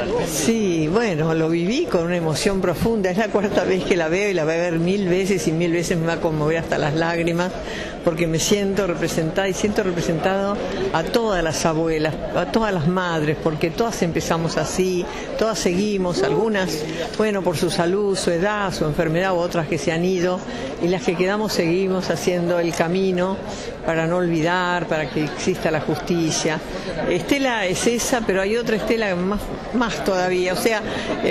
Sí, bueno, lo viví con una emoción profunda. Es la cuarta vez que la veo y la voy a ver 1000 veces y 1000 veces me va a conmover hasta las lágrimas, porque me siento representada y siento representado a todas las abuelas, a todas las madres, porque todas empezamos así, todas seguimos, algunas, bueno, por su salud, su edad, su enfermedad, u otras que se han ido, y las que quedamos seguimos haciendo el camino para no olvidar, para que exista la justicia. Estela es esa, pero hay otra Estela más todavía, o sea,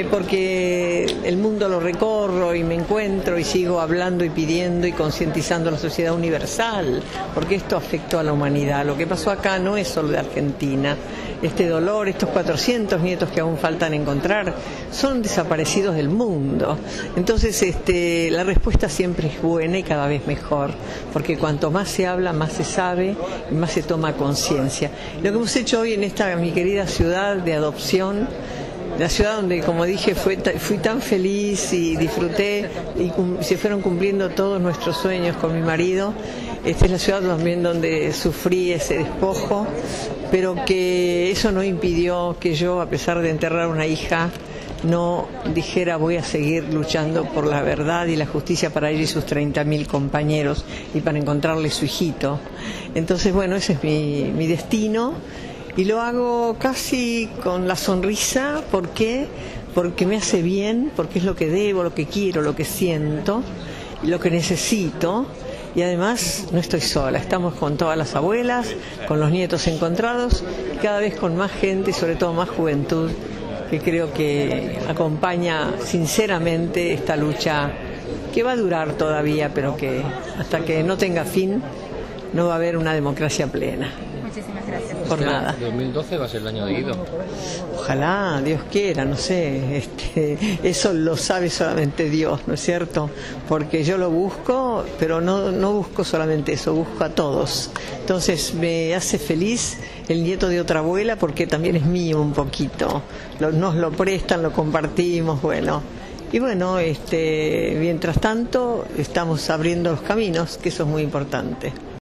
porque el mundo lo recorro y me encuentro y sigo hablando y pidiendo y concientizando a la sociedad universal, porque esto afectó a la humanidad. Lo que pasó acá no es solo de Argentina. Este dolor, estos 400 nietos que aún faltan encontrar, son desaparecidos del mundo. Entonces, la respuesta siempre es buena y cada vez mejor, porque cuanto más se habla, más se sabe y más se toma conciencia. Lo que hemos hecho hoy en esta mi querida ciudad de adopción, la ciudad donde, como dije, fui tan feliz y disfruté y se fueron cumpliendo todos nuestros sueños con mi marido. Esta es la ciudad también donde sufrí ese despojo, pero que eso no impidió que yo, a pesar de enterrar una hija, no dijera voy a seguir luchando por la verdad y la justicia para ella y sus 30.000 compañeros y para encontrarle su hijito. Entonces, bueno, ese es mi destino. Y lo hago casi con la sonrisa. ¿Por qué? Porque me hace bien, porque es lo que debo, lo que quiero, lo que siento, lo que necesito. Y además no estoy sola, estamos con todas las abuelas, con los nietos encontrados, y cada vez con más gente y sobre todo más juventud, que creo que acompaña sinceramente esta lucha que va a durar todavía, pero que hasta que no tenga fin no va a haber una democracia plena. Muchísimas gracias. Por nada. 2012 va a ser el año de Guido. Ojalá, Dios quiera, no sé, eso lo sabe solamente Dios, ¿no es cierto? Porque yo lo busco, pero no busco solamente eso, busco a todos. Entonces me hace feliz el nieto de otra abuela, porque también es mío un poquito. Nos lo prestan, lo compartimos, bueno. Y bueno, mientras tanto estamos abriendo los caminos, que eso es muy importante.